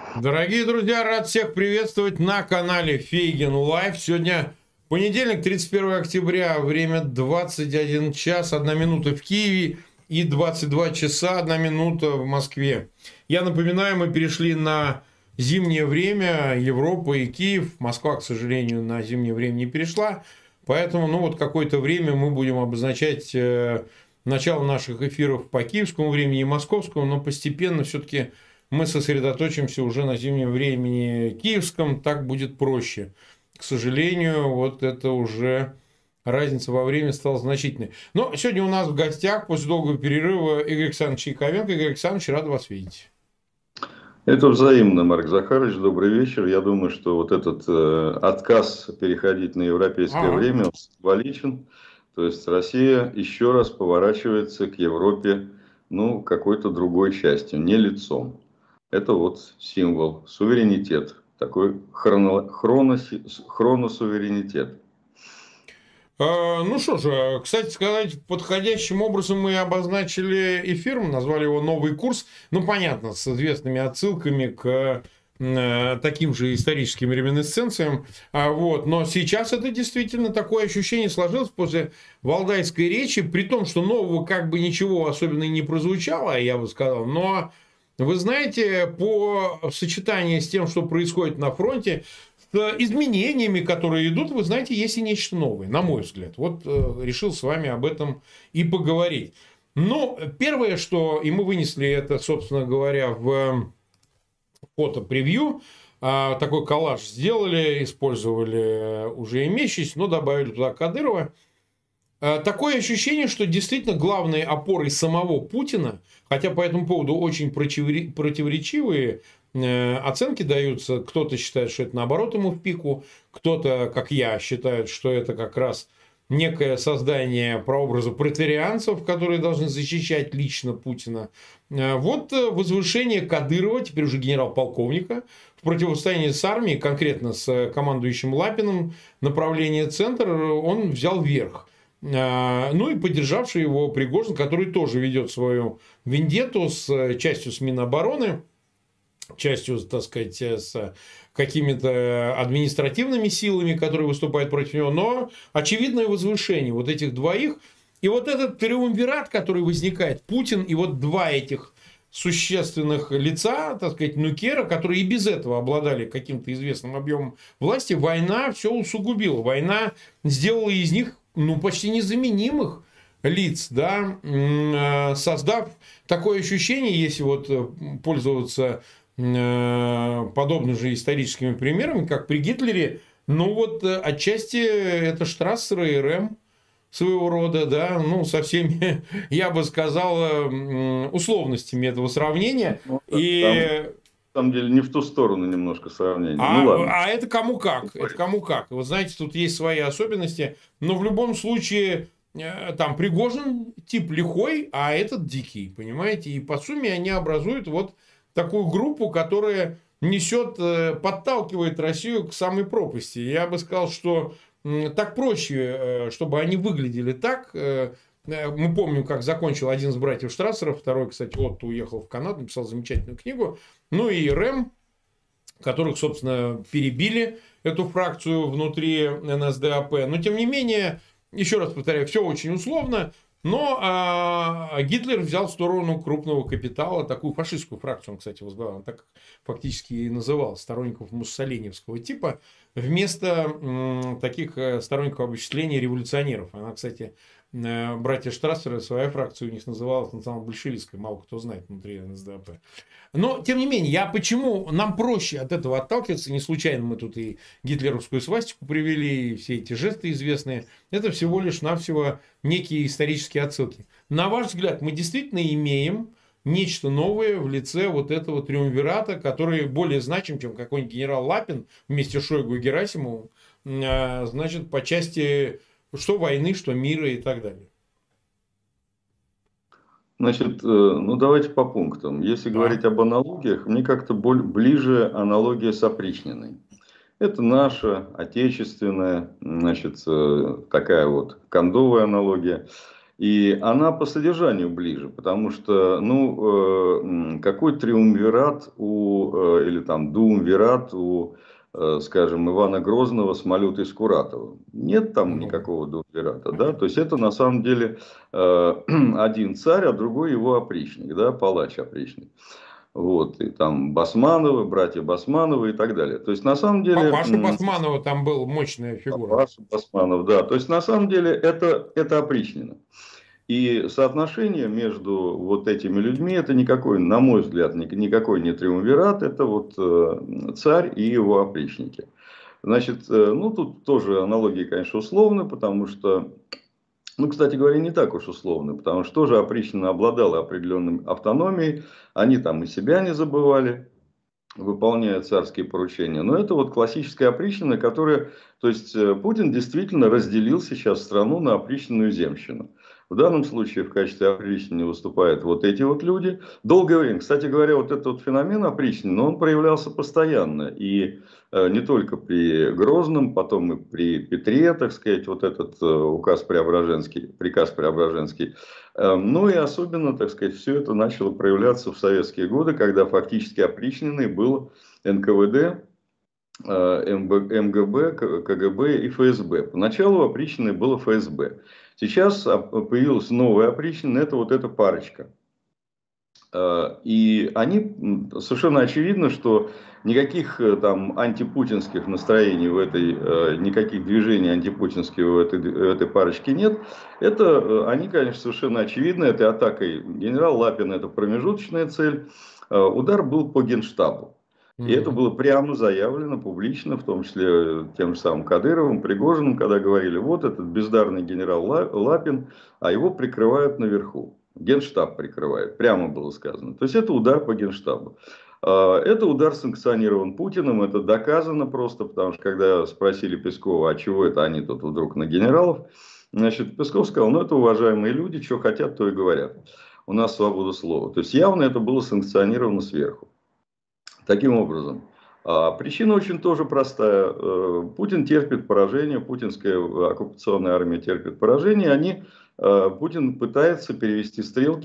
Дорогие друзья, рад всех приветствовать на канале Фейгин Лайв. Сегодня понедельник, 31 октября, время 21 час, 1 минута в Киеве и 22 часа, 1 минута в Москве. Я напоминаю, мы перешли на зимнее время, Европа и Киев. Москва, к сожалению, на зимнее время не перешла. Поэтому, какое-то время мы будем обозначать начало наших эфиров по киевскому времени и московскому, но постепенно все-таки мы сосредоточимся уже на зимнем времени киевском, так будет проще. К сожалению, вот это уже разница во времени стала значительной. Но сегодня у нас в гостях после долгого перерыва Игорь Александрович Яковенко. Игорь Александрович, рад вас видеть. Это взаимно, Марк Захарович. Добрый вечер. Я думаю, что вот этот отказ переходить на европейское время он символичен. То есть Россия еще раз поворачивается к Европе, какой-то другой частью, не лицом. Это вот символ, суверенитет, такой хроносуверенитет. Ну что же, кстати сказать, подходящим образом мы обозначили эфир, мы назвали его «Новый курс». Ну, понятно, с известными отсылками к таким же историческим реминисценциям. Но сейчас это действительно такое ощущение сложилось после валдайской речи, при том, что нового как бы ничего особенно и не прозвучало, я бы сказал, но... Вы знаете, по сочетанию с тем, что происходит на фронте, с изменениями, которые идут, вы знаете, есть и нечто новое, на мой взгляд. Вот решил с вами об этом и поговорить. Первое, что... И мы вынесли это, собственно говоря, в фото-превью. Такой коллаж сделали, использовали уже имеющийся, но добавили туда Кадырова. Такое ощущение, что действительно главной опорой самого Путина, хотя по этому поводу очень противоречивые оценки даются, кто-то считает, что это наоборот ему в пику, кто-то, как я, считает, что это как раз некое создание прообраза преторианцев, которые должны защищать лично Путина. Вот возвышение Кадырова, теперь уже генерал-полковника, в противостоянии с армией, конкретно с командующим Лапиным, направление центр, он взял верх. И поддержавший его Пригожин, который тоже ведет свою вендетту с частью с Минобороны, частью, так сказать, с какими-то административными силами, которые выступают против него, но очевидное возвышение вот этих двоих. И вот этот триумвират, который возникает, Путин и вот два этих существенных лица, так сказать, нукера, которые и без этого обладали каким-то известным объемом власти, война все усугубила. Война сделала из них почти незаменимых лиц, да, создав такое ощущение, если вот пользоваться подобными же историческими примерами, как при Гитлере, отчасти это Штрассер и РМ своего рода, да, со всеми, я бы сказал, условностями этого сравнения. На самом деле не в ту сторону немножко сравнение. А это кому как. Это кому как. Вы знаете, тут есть свои особенности. Но в любом случае, там Пригожин тип лихой, а этот дикий. Понимаете? И по сумме они образуют вот такую группу, которая несет, подталкивает Россию к самой пропасти. Я бы сказал, что так проще, чтобы они выглядели так. Мы помним, как закончил один из братьев Штрассеров, второй, кстати, Отто уехал в Канаду, написал замечательную книгу. И РЭМ, которых, собственно, перебили эту фракцию внутри НСДАП. Но, тем не менее, еще раз повторяю, все очень условно. Но Гитлер взял в сторону крупного капитала, такую фашистскую фракцию, он, кстати, возглавлял, он так фактически и называл, сторонников муссолиневского типа, вместо таких сторонников обобществления революционеров. Она, кстати, братья Штрассеры, своя фракция у них называлась национал-большевистской, мало кто знает внутри НСДАП. Но, тем не менее, почему нам проще от этого отталкиваться, не случайно мы тут и гитлеровскую свастику привели, и все эти жесты известные, это всего лишь навсего некие исторические отсылки. На ваш взгляд, мы действительно имеем нечто новое в лице вот этого триумвирата, который более значим, чем какой-нибудь генерал Лапин вместе с Шойгу и Герасимовым, значит, по части что войны, что мира и так далее. Значит, давайте по пунктам. Если говорить об аналогиях, мне как-то ближе аналогия с опричниной. Это наша отечественная, значит, такая вот кондовая аналогия. И она по содержанию ближе, потому что, ну, какой триумвират или там дуумвират у, скажем, Ивана Грозного с Малютой Скуратовым? Нет там Ну, никакого дуумвирата, да? То понятно. есть это на самом деле один царь, а другой его опричник, да, палач опричник. Вот, и там Басмановы, братья Басмановы и так далее. То есть на самом деле Папаша Басманова там был мощная фигура. Паша Басманов, да. То есть, на самом деле, это опричнина. И соотношение между вот этими людьми, это никакой, на мой взгляд, никакой не триумвират, это вот царь и его опричники. Значит, ну, тут тоже аналогии, конечно, условны, потому что, ну, кстати говоря, не так уж условно, потому что тоже опричнина обладала определенной автономией, они там и себя не забывали, выполняя царские поручения. Но это вот классическая опричнина, которая... То есть, Путин действительно разделил сейчас страну на опричнину и земщину. В данном случае в качестве опричнины выступают вот эти вот люди. Долгое время, кстати говоря, вот этот вот феномен опричнины, но он проявлялся постоянно. И не только при Грозном, потом и при Петре, так сказать, вот этот приказ Преображенский. Ну и особенно, так сказать, все это начало проявляться в советские годы, когда фактически опричниной был НКВД, МГБ, КГБ и ФСБ. Поначалу опричниной было ФСБ. Сейчас появилась новая опричнина, это вот эта парочка. И они, совершенно очевидно, что никаких там антипутинских настроений в этой, никаких движений антипутинских в этой парочке нет. Это, они, конечно, совершенно очевидно, этой атакой генерал Лапин, это промежуточная цель. Удар был по Генштабу. И это Мгм. было прямо заявлено публично, в том числе тем же самым Кадыровым, Пригожиным, когда говорили, вот этот бездарный генерал Лапин, а его прикрывают наверху. Генштаб прикрывает, прямо было сказано. То есть это удар по Генштабу. Это удар санкционирован Путиным, это доказано просто, потому что когда спросили Пескова, а чего это они тут вдруг на генералов, значит, Песков сказал, ну это уважаемые люди, что хотят, то и говорят. У нас свобода слова. То есть явно это было санкционировано сверху. Таким образом, причина очень тоже простая. Путин терпит поражение, путинская оккупационная армия терпит поражение. Путин пытается перевести стрелки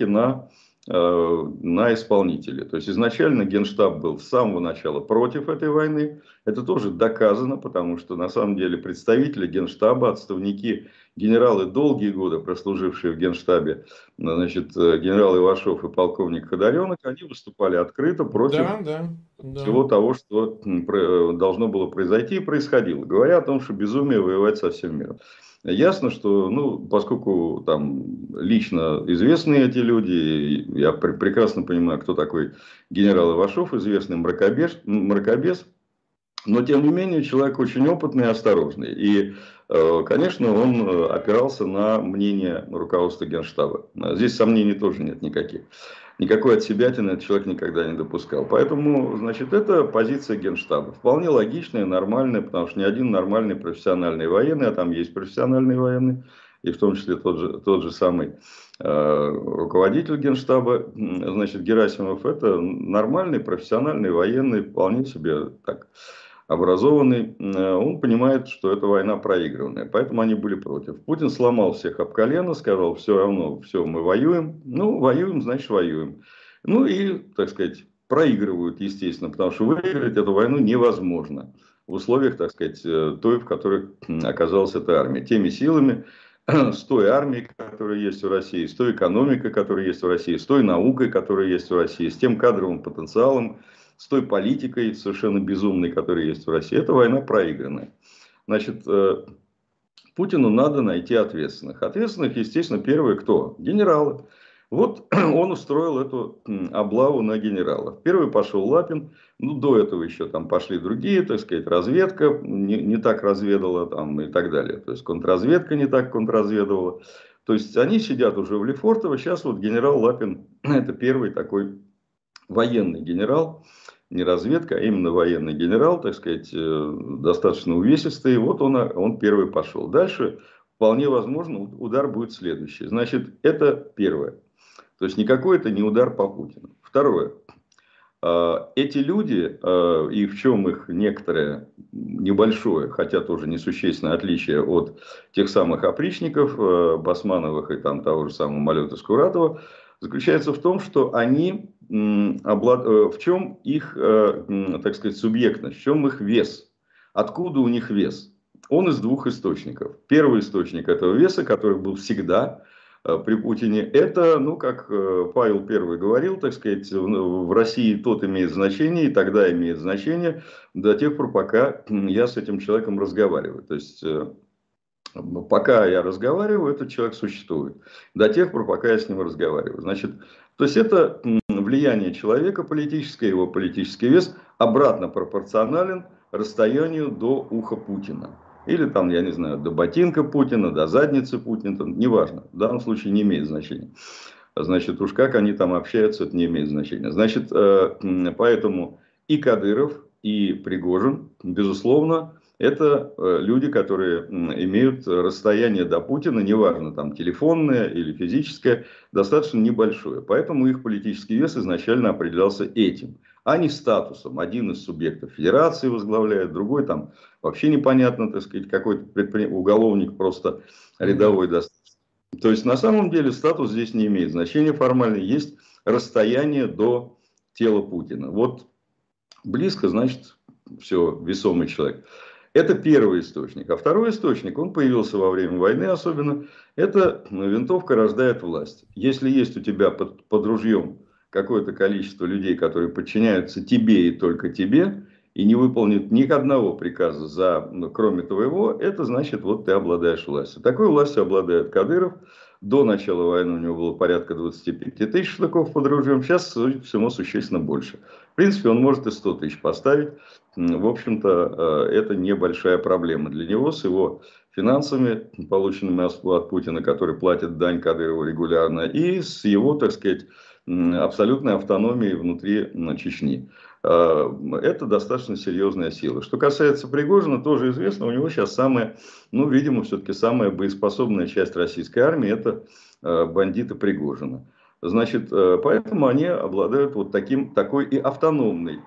на исполнителей. То есть изначально Генштаб был с самого начала против этой войны. Это тоже доказано, потому что на самом деле представители Генштаба, отставники, генералы, долгие годы прослужившие в Генштабе, значит, генерал Ивашов и полковник Ходоренок, они выступали открыто против Да, да, да. всего того, что должно было произойти и происходило. Говоря о том, что безумие воевать со всем миром. Ясно, что, ну, поскольку там лично известны эти люди, я прекрасно понимаю, кто такой генерал Ивашов, известный мракобес, но, тем не менее, человек очень опытный и осторожный. И, конечно, он опирался на мнение руководства Генштаба. Здесь сомнений тоже нет никаких. Никакой отсебятины этот человек никогда не допускал. Поэтому, значит, это позиция Генштаба. Вполне логичная, нормальная, потому что ни один нормальный профессиональный военный, а там есть профессиональные военные, и в том числе тот же самый руководитель Генштаба, значит, Герасимов, это нормальный профессиональный военный, вполне себе так образованный, он понимает, что эта война проигранная. Поэтому они были против. Путин сломал всех об колено, сказал, все равно, все, мы воюем. Ну, воюем, значит, воюем. Ну и, так сказать, проигрывают, естественно, потому что выиграть эту войну невозможно. В условиях, так сказать, той, в которой оказалась эта армия. Теми силами, с той армией, которая есть в России, с той экономикой, которая есть в России, с той наукой, которая есть в России, с тем кадровым потенциалом, с той политикой совершенно безумной, которая есть в России. Эта война проигранная. Значит, Путину надо найти ответственных. Ответственных, естественно, первые кто? Генералы. Вот он устроил эту облаву на генералов. Первый пошел Лапин. Ну, до этого еще там пошли другие, так сказать, разведка не так разведала там, и так далее. То есть контрразведка не так контрразведывала. То есть они сидят уже в Лефортово. Сейчас вот генерал Лапин, это первый такой военный генерал, не разведка, а именно военный генерал, так сказать, достаточно увесистый. Вот он первый пошел. Дальше вполне возможно удар будет следующий. Значит, это первое. То есть никакой это не удар по Путину. Второе. Эти люди, и в чем их некоторое небольшое, хотя тоже несущественное отличие от тех самых опричников, Басмановых и там того же самого Малюты Скуратова, заключается в том, что они, в чем их, так сказать, субъектность, в чем их вес, откуда у них вес. Он из двух источников. Первый источник этого веса, который был всегда при Путине, это, ну, как Павел I говорил, так сказать, в России тот имеет значение, и тогда имеет значение до тех пор, пока я с этим человеком разговариваю. То есть, пока я разговариваю, этот человек существует. До тех пор, пока я с ним разговариваю. Значит, то есть, это влияние человека политическое, его политический вес обратно пропорционален расстоянию до уха Путина. Или там, я не знаю, до ботинка Путина, до задницы Путина, неважно. В данном случае не имеет значения. Значит, уж как они там общаются, это не имеет значения. Значит, поэтому и Кадыров, и Пригожин, безусловно, это люди, которые имеют расстояние до Путина, неважно, там телефонное или физическое, достаточно небольшое. Поэтому их политический вес изначально определялся этим, а не статусом. Один из субъектов федерации возглавляет, другой там вообще непонятно, так сказать, какой-то уголовник просто рядовой достаточно. То есть, на самом деле, статус здесь не имеет значения формально, есть расстояние до тела Путина. Вот близко, значит, все, весомый человек. Это первый источник. А второй источник, он появился во время войны особенно, это винтовка рождает власть. Если есть у тебя под ружьем какое-то количество людей, которые подчиняются тебе и только тебе, и не выполнит ни одного приказа, кроме твоего, это значит, вот ты обладаешь властью. Такой властью обладает Кадыров. До начала войны у него было порядка 25 тысяч штыков под ружьем. Сейчас, судя по всему, существенно больше. В принципе, он может и 100 тысяч поставить. В общем-то, это небольшая проблема для него с его финансами, полученными от Путина, который платит дань Кадырову регулярно, и с его, так сказать, абсолютной автономией внутри Чечни. Это достаточно серьезная сила. Что касается Пригожина, тоже известно, у него сейчас самая, ну, видимо, все-таки самая боеспособная часть российской армии, это бандиты Пригожина. Значит, поэтому они обладают вот такой и автономной,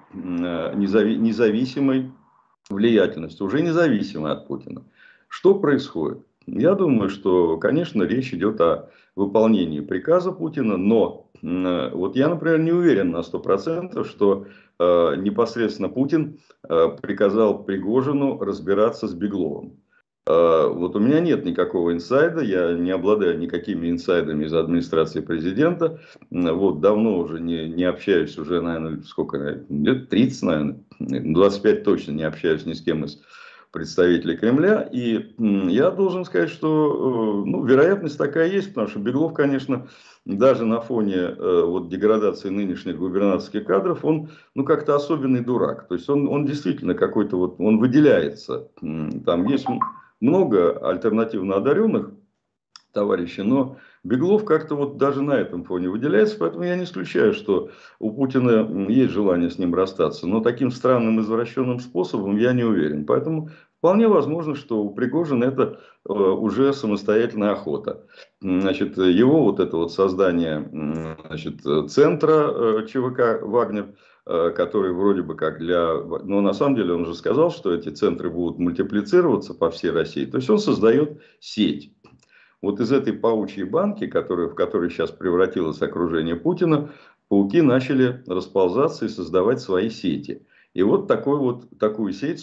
независимой влиятельностью, уже независимой от Путина. Что происходит? Я думаю, что, конечно, речь идет о выполнении приказа Путина, но вот я, например, не уверен на 100%, что непосредственно Путин приказал Пригожину разбираться с Бегловым. Вот у меня нет никакого инсайда, я не обладаю никакими инсайдами из администрации президента. Вот давно уже не общаюсь, уже, наверное, сколько, лет 30, наверное, 25 точно не общаюсь ни с кем из представителей Кремля. И я должен сказать, что ну, вероятность такая есть, потому что Беглов, конечно, даже на фоне вот, деградации нынешних губернаторских кадров, он ну, как-то особенный дурак. То есть он действительно какой-то, вот, он выделяется. Там есть много альтернативно одаренных товарищей, но Беглов как-то вот даже на этом фоне выделяется, поэтому я не исключаю, что у Путина есть желание с ним расстаться, но таким странным извращенным способом я не уверен. Поэтому вполне возможно, что у Пригожина это уже самостоятельная охота. Значит, его вот это вот создание, значит, центра ЧВК «Вагнер», который вроде бы как для... Но на самом деле он же сказал, что эти центры будут мультиплицироваться по всей России. То есть он создает сеть. Вот из этой паучьей банки, в которой сейчас превратилось окружение Путина, пауки начали расползаться и создавать свои сети. И вот такую сеть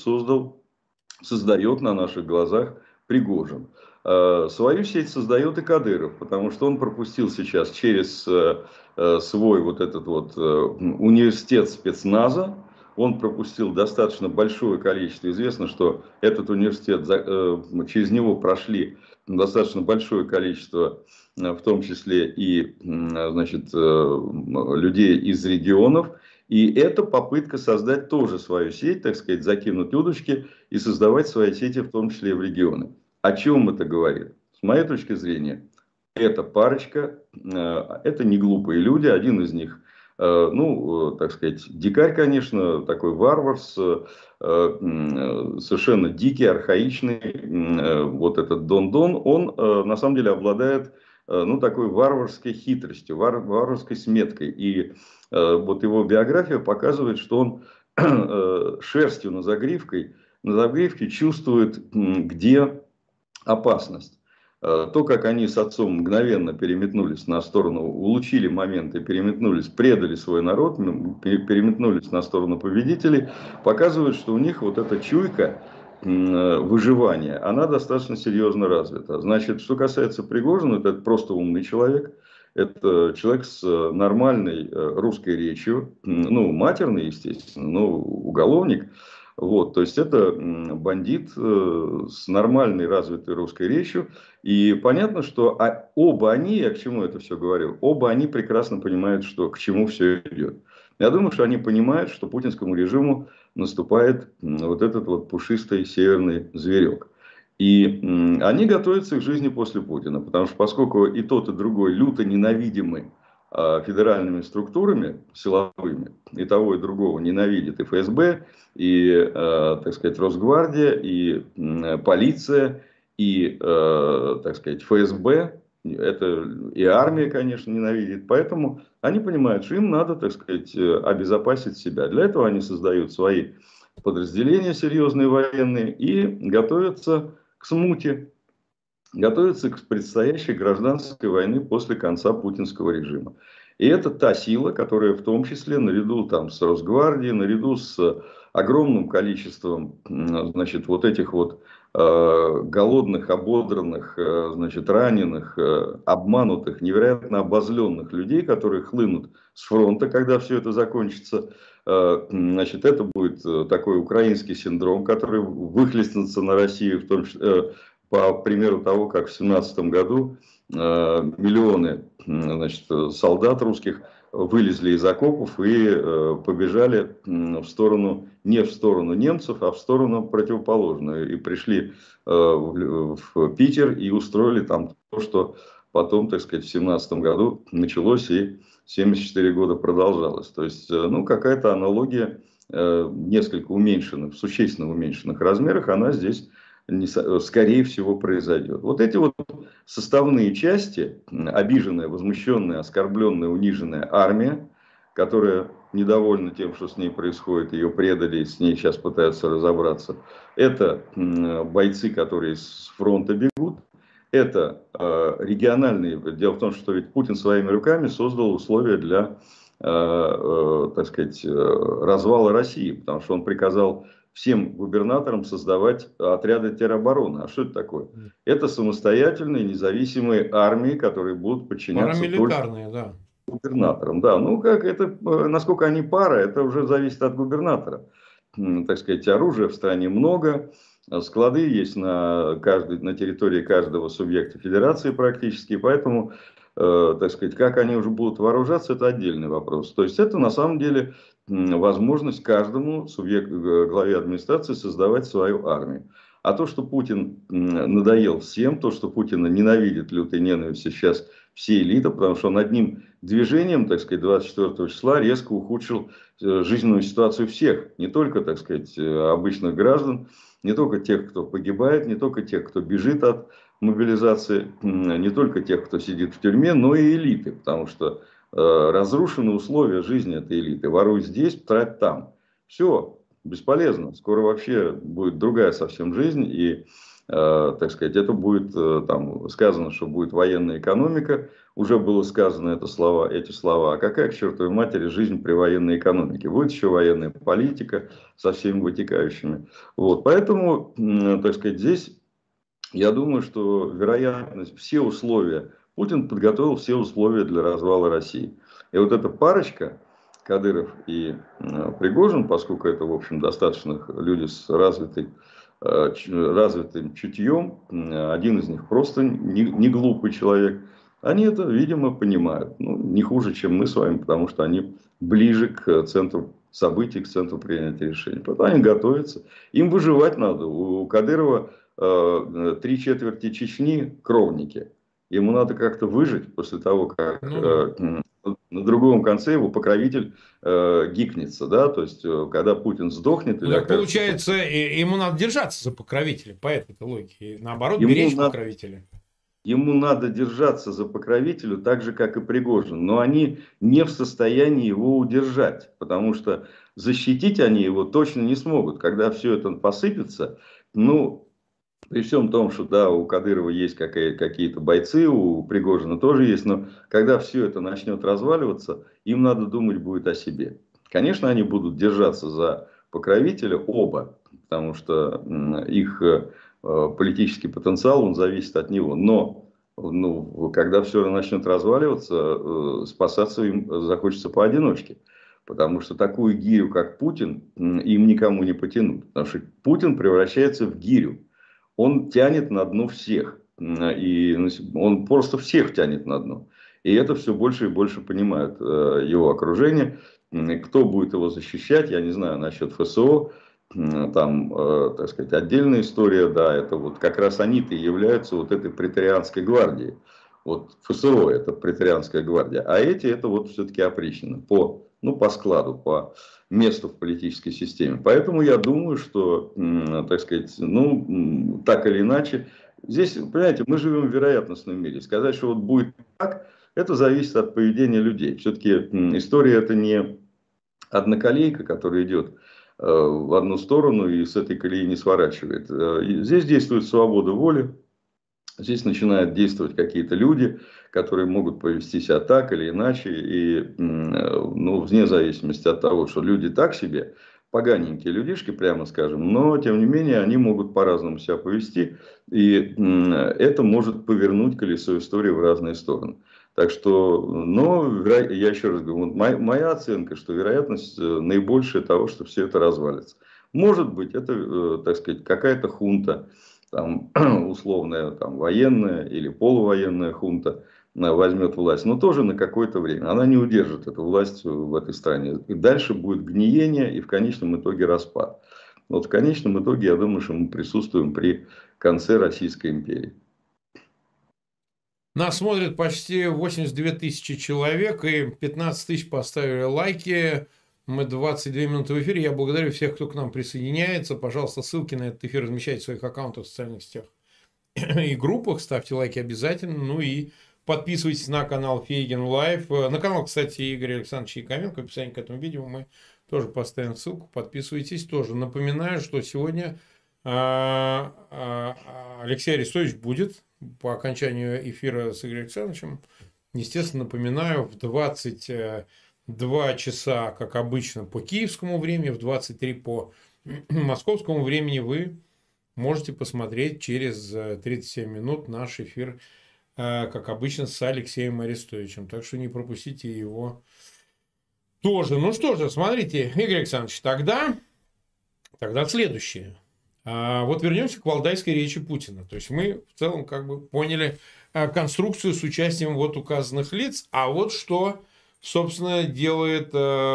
создает на наших глазах Пригожин. Свою сеть создает и Кадыров, потому что он пропустил сейчас через свой вот этот вот университет спецназа, он пропустил достаточно большое количество. Известно, что этот университет, через него прошли достаточно большое количество, в том числе и значит, людей из регионов. И это попытка создать тоже свою сеть, так сказать, закинуть удочки и создавать свои сети, в том числе и в регионы. О чем это говорит? С моей точки зрения, эта парочка, это не глупые люди, один из них, ну, так сказать, дикарь, конечно, такой варвар, совершенно дикий, архаичный, вот этот Дон-Дон, он на самом деле обладает ну, такой варварской хитростью, варварской сметкой. И вот его биография показывает, что он шерстью на загривке чувствует, где опасность. То, как они с отцом мгновенно переметнулись на сторону, улучили моменты, переметнулись, предали свой народ, переметнулись на сторону победителей, показывает, что у них вот эта чуйка выживания, она достаточно серьезно развита. Значит, что касается Пригожина, это просто умный человек. Это человек с нормальной русской речью, ну, матерный, естественно, но уголовник. Вот, то есть это бандит с нормальной развитой русской речью. И понятно, что оба они, я к чему это все говорю, оба они прекрасно понимают, что к чему все идет. Я думаю, что они понимают, что путинскому режиму наступает вот этот вот пушистый северный зверек. И они готовятся к жизни после Путина, потому что поскольку и тот, и другой люто ненавидимы федеральными структурами силовыми, и того, и другого ненавидит и ФСБ, и, так сказать, Росгвардия, и полиция, и, так сказать, ФСБ, это и армия, конечно, ненавидит. Поэтому они понимают, что им надо, так сказать, обезопасить себя. Для этого они создают свои подразделения серьезные военные и готовятся к смуте, готовятся к предстоящей гражданской войне после конца путинского режима. И это та сила, которая в том числе наряду там, с Росгвардией, наряду с огромным количеством, значит, вот этих вот голодных, ободранных, значит, раненых, обманутых, невероятно обозленных людей, которые хлынут с фронта, когда все это закончится. Значит, это будет такой украинский синдром, который выхлестнется на Россию, в том числе, по примеру того, как в 2017 году миллионы, значит, солдат русских вылезли из окопов и побежали в сторону, не в сторону немцев, а в сторону противоположную. И пришли в Питер и устроили там то, что потом, так сказать, в 2017 году началось и 74 года продолжалось. То есть, ну, какая-то аналогия несколько уменьшенных, в существенно уменьшенных размерах, она здесь скорее всего произойдет. Вот эти вот составные части, обиженная, возмущенная, оскорбленная, униженная армия, которая недовольна тем, что с ней происходит, ее предали, с ней сейчас пытаются разобраться. Это бойцы, которые с фронта бегут. Это региональные. Дело в том, что ведь Путин своими руками создал условия для, так сказать, развала России, потому что он приказал всем губернаторам создавать отряды теробороны. А что это такое? Это самостоятельные независимые армии, которые будут подчиняться только да. губернаторам. Да, ну как это, насколько они пара, это уже зависит от губернатора. Так сказать, оружия в стране много, склады есть на территории каждого субъекта федерации практически, поэтому, так сказать, как они уже будут вооружаться, это отдельный вопрос. То есть это на самом деле возможность каждому главе администрации создавать свою армию. А то, что Путин надоел всем, то, что Путина ненавидит лютой ненавистью сейчас все элиты, потому что он одним движением, так сказать, 24 числа резко ухудшил жизненную ситуацию всех. Не только, так сказать, обычных граждан, не только тех, кто погибает, не только тех, кто бежит от мобилизации, не только тех, кто сидит в тюрьме, но и элиты. Потому что разрушены условия жизни этой элиты. Воруй здесь, трать там. Все, бесполезно. Скоро вообще будет другая совсем жизнь. И, так сказать, это будет, там сказано, что будет военная экономика. Уже было сказано эти слова. А какая, к чертовой матери, жизнь при военной экономике? Будет еще военная политика со всеми вытекающими. Вот. Поэтому, так сказать, здесь я думаю, что вероятность, все условия, Путин подготовил все условия для развала России. И вот эта парочка, Кадыров и Пригожин, поскольку это, в общем, достаточно люди с развитым чутьем, один из них просто не глупый человек, они это, видимо, понимают. Ну, не хуже, чем мы с вами, потому что они ближе к центру событий, к центру принятия решений. Поэтому они готовятся. Им выживать надо. У Кадырова 3/4 Чечни кровники. Ему надо как-то выжить после того, как на другом конце его покровитель гикнется. Да? То есть, когда Путин сдохнет... Ну, так получается, ему надо держаться за покровителя, по этой логике. И наоборот, беречь покровителя. ему надо держаться за покровителю так же, как и Пригожин. Но они не в состоянии его удержать, потому что защитить они его точно не смогут. Когда все это посыпется, ну, при всем том, что да, у Кадырова есть какие-то бойцы, у Пригожина тоже есть, но когда все это начнет разваливаться, им надо думать будет о себе. Конечно, они будут держаться за покровителя оба, потому что их политический потенциал, он зависит от него. Но ну, когда все начнет разваливаться, спасаться им захочется поодиночке. Потому что такую гирю, как Путин, им никому не потянут. Потому что Путин превращается в гирю. Он тянет на дно всех. И он просто всех тянет на дно. И это все больше и больше понимают его окружение. Кто будет его защищать, я не знаю насчет ФСО. Там, так сказать, отдельная история, да, это вот как раз они-то и являются вот этой преторианской гвардией. Вот ФСО это преторианская гвардия, а эти это вот все-таки опричнины по, ну, по складу, по месту в политической системе. Поэтому я думаю, что, так сказать, ну, так или иначе, здесь, понимаете, мы живем в вероятностном мире. Сказать, что вот будет так, это зависит от поведения людей. Все-таки история это не одноколейка, которая идет в одну сторону и с этой колеи не сворачивает. Здесь действует свобода воли. Здесь начинают действовать какие-то люди, которые могут повести себя так или иначе. И ну, вне зависимости от того, что люди так себе, поганенькие людишки, прямо скажем, но тем не менее они могут по-разному себя повести. И это может повернуть колесо истории в разные стороны. Так что, но я еще раз говорю, моя оценка, что вероятность наибольшая того, что все это развалится. Может быть, это, так сказать, какая-то хунта, там, условная там, военная или полувоенная хунта возьмет власть, но тоже на какое-то время. Она не удержит эту власть в этой стране. И дальше будет гниение и в конечном итоге распад. Вот в конечном итоге, я думаю, что мы присутствуем при конце Российской империи. Нас смотрят почти 82 тысячи человек, и 15 тысяч поставили лайки. Мы 22 минуты в эфире. Я благодарю всех, кто к нам присоединяется. Пожалуйста, ссылки на этот эфир размещайте в своих аккаунтах в социальных сетях и группах. Ставьте лайки обязательно. Ну и подписывайтесь на канал Фейгин Лайв. На канал, кстати, Игоря Александровича Яковенко. В описании к этому видео мы тоже поставим ссылку. Подписывайтесь тоже. Напоминаю, что сегодня Алексей Арестович будет по окончанию эфира с Игорем Александровичем. Естественно, напоминаю, в 22 часа, как обычно, по киевскому времени, в 23 по московскому времени вы можете посмотреть через 37 минут наш эфир, как обычно, с Алексеем Арестовичем. Так что не пропустите его тоже. Ну что же, смотрите, Игорь Александрович, тогда следующее. Вот вернемся к валдайской речи Путина. То есть мы в целом как бы поняли конструкцию с участием вот указанных лиц. А вот что, собственно, делает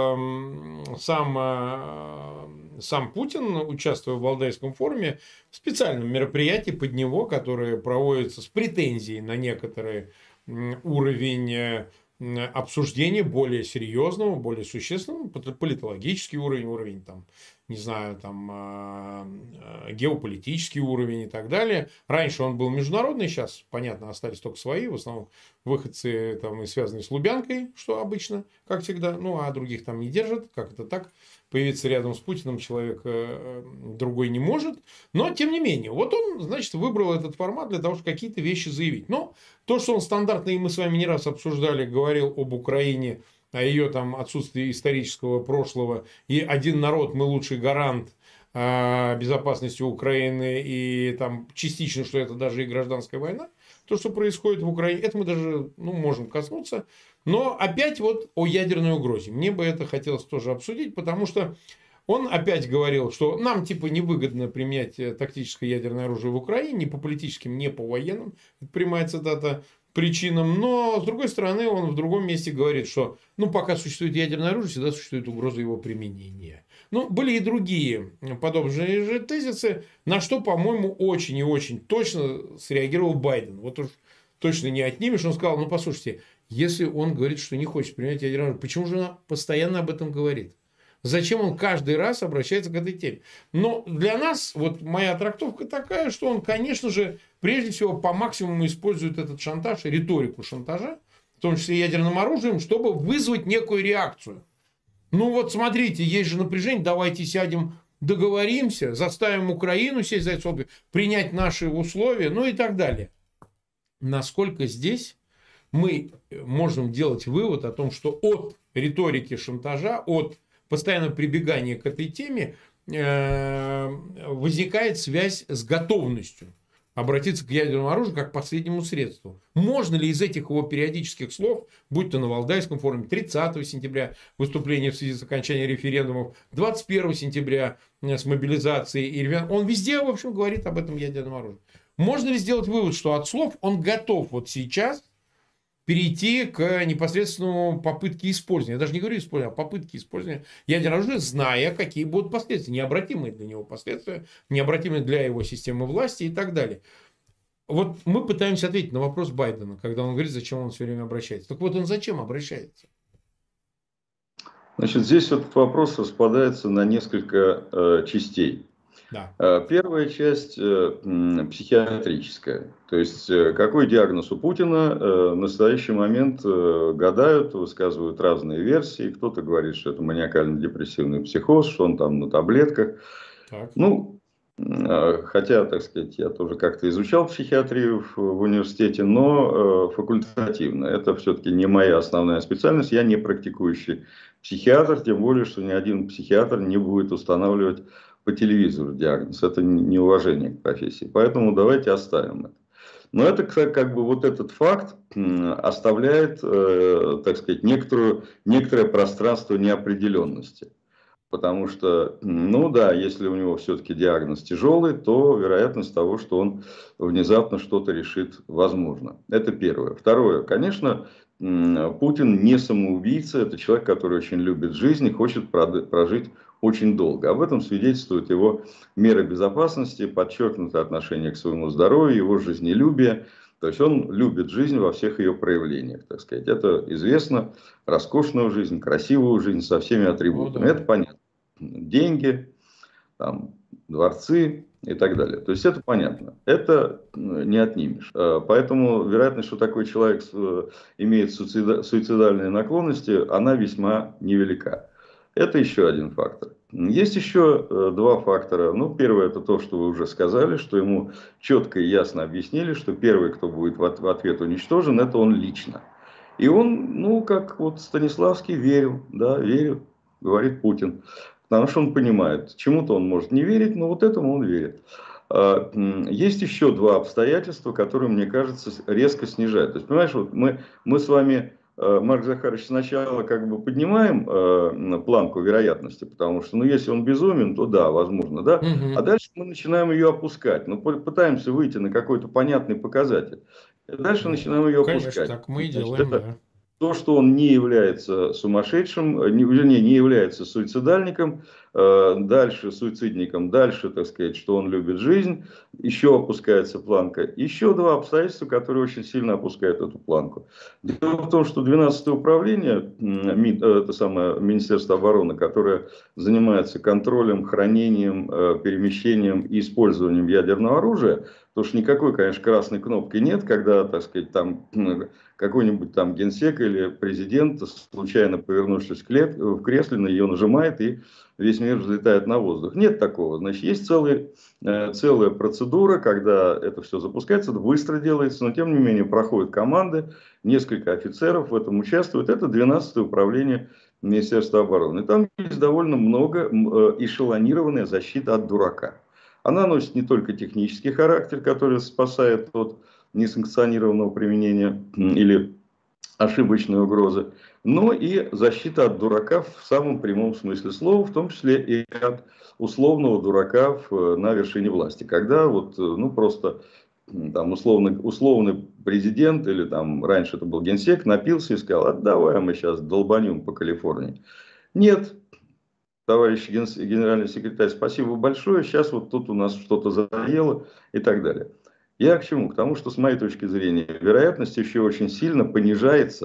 сам Путин, участвуя в Валдайском форуме, в специальном мероприятии под него, которое проводится с претензией на некоторый уровень обсуждения более серьезного, более существенного, политологический уровень там, не знаю, там геополитический уровень и так далее. Раньше он был международный, сейчас, понятно, остались только свои, в основном выходцы там и связанные с Лубянкой, что обычно, как всегда, ну, а других там не держат, как это так, появиться рядом с Путиным человек другой не может, но, тем не менее, вот он, значит, выбрал этот формат для того, чтобы какие-то вещи заявить. Но то, что он стандартный, и мы с вами не раз обсуждали, говорил об Украине, о ее там отсутствии исторического прошлого, и один народ, мы лучший гарант безопасности Украины, и там частично, что это даже и гражданская война, то, что происходит в Украине, это мы даже можем коснуться. Но опять вот о ядерной угрозе. Мне бы это хотелось тоже обсудить, потому что он опять говорил, что нам типа невыгодно применять тактическое ядерное оружие в Украине, ни по политическим, ни по военным, это прямая цитата, причинам. Но, с другой стороны, он в другом месте говорит, что пока существует ядерное оружие, всегда существует угроза его применения. Были и другие подобные же тезисы, на что, по-моему, очень и очень точно среагировал Байден. Вот уж точно не отнимешь. Он сказал, послушайте, если он говорит, что не хочет применять ядерное оружие, почему же он постоянно об этом говорит? зачем он каждый раз обращается к этой теме. Но для нас, вот моя трактовка такая, что он, конечно же, прежде всего по максимуму использует этот шантаж, риторику шантажа, в том числе ядерным оружием, чтобы вызвать некую реакцию. Ну вот смотрите, есть же напряжение, давайте сядем, договоримся, заставим Украину сесть за это, принять наши условия, ну и так далее. Насколько здесь мы можем делать вывод о том, что от риторики шантажа, от постоянного прибегания к этой теме возникает связь с готовностью обратиться к ядерному оружию как к последнему средству. Можно ли из этих его периодических слов, будь то на Валдайском форуме 30 сентября выступление в связи с окончанием референдумов, 21 сентября с мобилизацией, он везде, в общем, говорит об этом ядерном оружии. Можно ли сделать вывод, что от слов он готов вот сейчас перейти к непосредственному попытке использования. Я даже не говорю использования, а попытке использования ядерного оружия, зная, какие будут последствия. Необратимые для него последствия, необратимые для его системы власти и так далее. Вот мы пытаемся ответить на вопрос Байдена, когда он говорит, зачем он все время обращается. Так вот он зачем обращается? Значит, здесь этот вопрос распадается на несколько частей. Да. Первая часть психиатрическая. То есть, какой диагноз у Путина, в настоящий момент гадают, высказывают разные версии. Кто-то говорит, что это маниакально-депрессивный психоз, что он там на таблетках. Так. Ну, хотя, так сказать, я тоже как-то изучал психиатрию в университете, но факультативно. Это все-таки не моя основная специальность. Я не практикующий психиатр, тем более, что ни один психиатр не будет устанавливать по телевизору диагноз. Это неуважение к профессии. Поэтому давайте оставим это. Но это как бы вот этот факт оставляет, так сказать, некоторое пространство неопределенности. Потому что, ну да, если у него все-таки диагноз тяжелый, то вероятность того, что он внезапно что-то решит, возможно. Это первое. Второе. Конечно, Путин не самоубийца. Это человек, который очень любит жизнь и хочет прожить очень долго. Об этом свидетельствуют его меры безопасности, подчеркнутое отношение к своему здоровью, его жизнелюбие. То есть он любит жизнь во всех ее проявлениях, так сказать. Это известно. Роскошную жизнь, красивую жизнь со всеми атрибутами. Это понятно. Деньги, там, дворцы и так далее. То есть это понятно. Это не отнимешь. Поэтому вероятность, что такой человек имеет суицидальные наклонности, она весьма невелика. Это еще один фактор. Есть еще два фактора. Ну, первое, это то, что вы уже сказали, что ему четко и ясно объяснили, что первый, кто будет в ответ уничтожен, это он лично. И он, ну, как вот Станиславский верил, да, верит, говорит Путин. Потому что он понимает, чему-то он может не верить, но вот этому он верит. Есть еще два обстоятельства, которые, мне кажется, резко снижают. То есть, понимаешь, вот мы с вами, Марк Захарович, сначала как бы поднимаем планку вероятности, потому что, ну, если он безумен, то да, возможно, да. А дальше мы начинаем ее опускать. Ну, пытаемся выйти на какой-то понятный показатель. И дальше начинаем ее опускать. Конечно, так мы и делаем, это... Да. То, что он не является сумасшедшим, вернее, не является суицидальником, дальше суицидником, дальше, так сказать, что он любит жизнь, еще опускается планка. Еще два обстоятельства, которые очень сильно опускают эту планку. Дело в том, что 12-е управление, это самое Министерство обороны, которое занимается контролем, хранением, перемещением и использованием ядерного оружия, потому что никакой, конечно, красной кнопки нет, когда, так сказать, там какой-нибудь там генсек или президент, случайно повернувшись в кресле, на нее нажимает, и весь мир взлетает на воздух. Нет такого. Значит, есть целая процедура, когда это все запускается, это быстро делается, но тем не менее проходят команды, несколько офицеров в этом участвуют. Это 12-е управление Министерства обороны. И там есть довольно много эшелонированная защита от дурака. Она носит не только технический характер, который спасает от несанкционированного применения или ошибочной угрозы, но и защита от дурака в самом прямом смысле слова, в том числе и от условного дурака на вершине власти. Когда вот, ну, просто там условный президент или там раньше это был генсек напился и сказал: а давай мы сейчас долбанем по Калифорнии. Нет, товарищ генеральный секретарь, спасибо большое, сейчас вот тут у нас что-то заело и так далее. Я к чему? К тому, что с моей точки зрения вероятность еще очень сильно понижается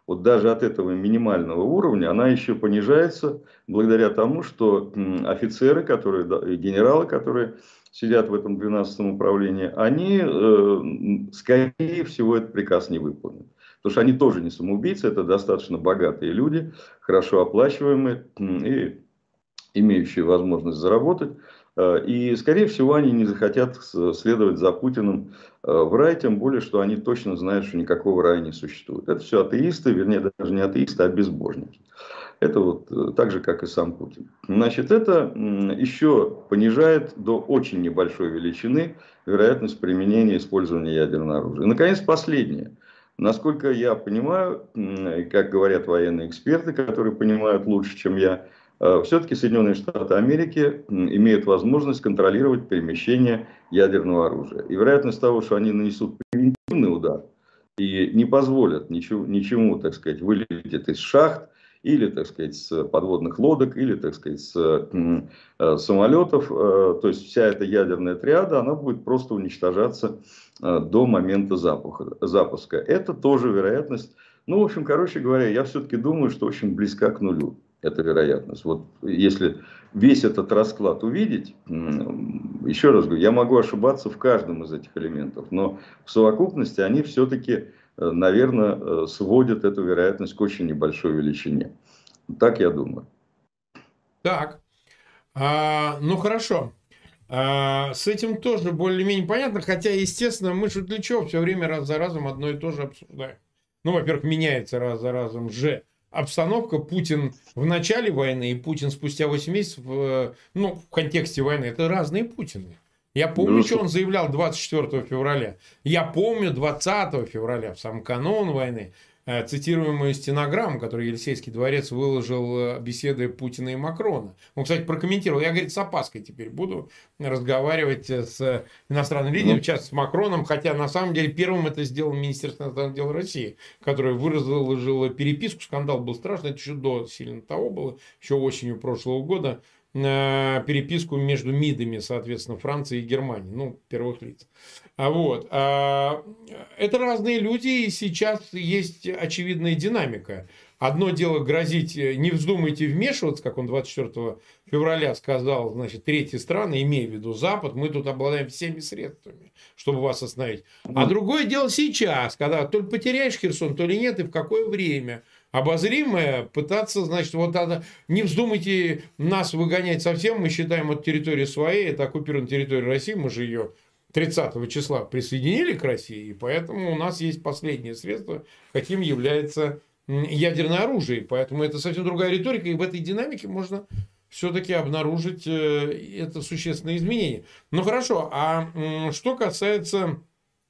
вот даже от этого минимального уровня, она еще понижается благодаря тому, что офицеры, которые, генералы, которые сидят в этом 12-м управлении, они, скорее всего, этот приказ не выполнят. Потому что они тоже не самоубийцы, это достаточно богатые люди, хорошо оплачиваемые и имеющие возможность заработать. И, скорее всего, они не захотят следовать за Путиным в рай, тем более, что они точно знают, что никакого рая не существует. Это все атеисты, вернее, даже не атеисты, а безбожники. Это вот так же, как и сам Путин. Значит, это еще понижает до очень небольшой величины вероятность применения использования ядерного оружия. И, наконец, последнее. Насколько я понимаю, как говорят военные эксперты, которые понимают лучше, чем я, все-таки Соединенные Штаты Америки имеют возможность контролировать перемещение ядерного оружия. И вероятность того, что они нанесут превентивный удар и не позволят ничему, так сказать, вылететь из шахт, или, так сказать, с подводных лодок, или, так сказать, с самолетов. То есть вся эта ядерная триада, она будет просто уничтожаться до момента запуска. Это тоже вероятность. Ну, в общем, короче говоря, я все-таки думаю, что очень близка к нулю эта вероятность. Вот если весь этот расклад увидеть, еще раз говорю, я могу ошибаться в каждом из этих элементов, но в совокупности они все-таки, наверное, сводят эту вероятность к очень небольшой величине. Так я думаю. Так, ну хорошо. С этим тоже более-менее понятно, хотя, естественно, мы же для чего все время раз за разом одно и то же обсуждаем. Ну, во-первых, меняется раз за разом же обстановка. Путин в начале войны и Путин спустя 8 месяцев, ну, в контексте войны, это разные Путины. Я помню, что он заявлял 24 февраля. Я помню 20 февраля, в самом канун войны, цитируемую стенограмму, которую Елисейский дворец выложил беседы Путина и Макрона. Он, кстати, прокомментировал. Я, говорит, с опаской теперь буду разговаривать с иностранным лидером, сейчас с Макроном, хотя на самом деле первым это сделал Министерство иностранных дел России, которое выложило переписку. Скандал был страшный, это еще до сильно того было, еще осенью прошлого года. Переписку между МИДами, соответственно, Франции и Германии, ну, первых лиц. Вот. Это разные люди, и сейчас есть очевидная динамика. Одно дело грозить, не вздумайте вмешиваться, как он 24 февраля сказал, значит, третьи страны, имея в виду Запад, мы тут обладаем всеми средствами, чтобы вас остановить. А другое дело сейчас, когда то ли потеряешь Херсон, то ли нет, и в какое время. Обозримое, пытаться, значит, вот это, не вздумайте нас выгонять совсем, мы считаем эту территорию своей, это оккупированная территория России, мы же ее 30 числа присоединили к России, и поэтому у нас есть последнее средство, каким является ядерное оружие, поэтому это совсем другая риторика, и в этой динамике можно все-таки обнаружить это существенное изменение. Ну хорошо, а что касается,